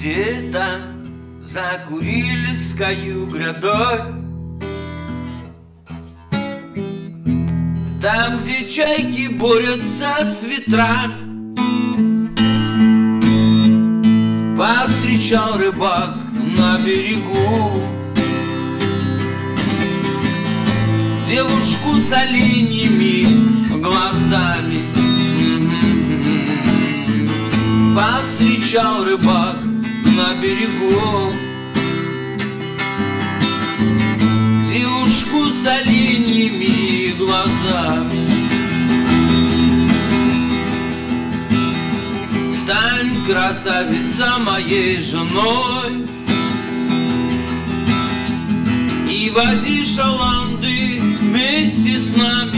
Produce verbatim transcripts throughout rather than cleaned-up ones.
где-то за Курильскою грядой, там, где чайки борются с ветрами, повстречал рыбак на берегу девушку с оленьими глазами. Повстречал рыбак на берегу девушку с оленьими глазами. Стань, красавица, моей женой и води шаланды вместе с нами.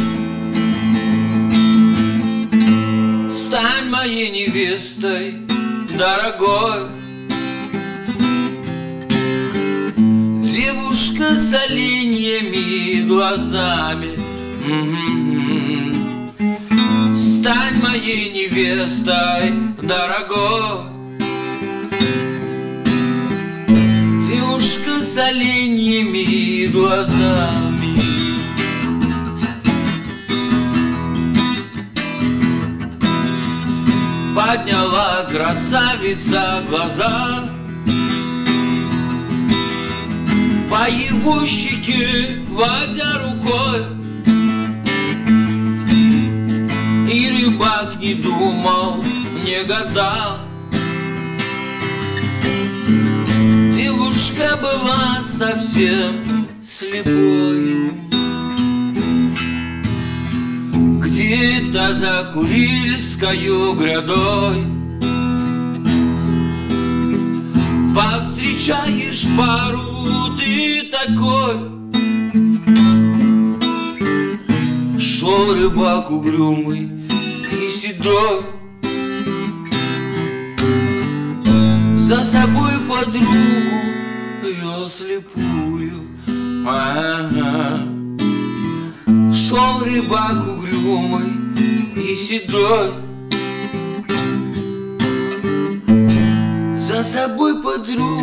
Стань моей невестой, дорогой, девушка с оленьими глазами. Стань моей невестой, дорогой, девушка с оленьими глазами. Подняла красавица глаза по его щеке, водя рукой, и рыбак не думал, не гадал. Девушка была совсем слепой. Где-то за Курильскою грядой повстречаешь пару ты такой. Шел рыбак угрюмый и седой, за собой подругу вел слепую. А-а-а. Шел рыбак угрюмый и седой, за собой подругу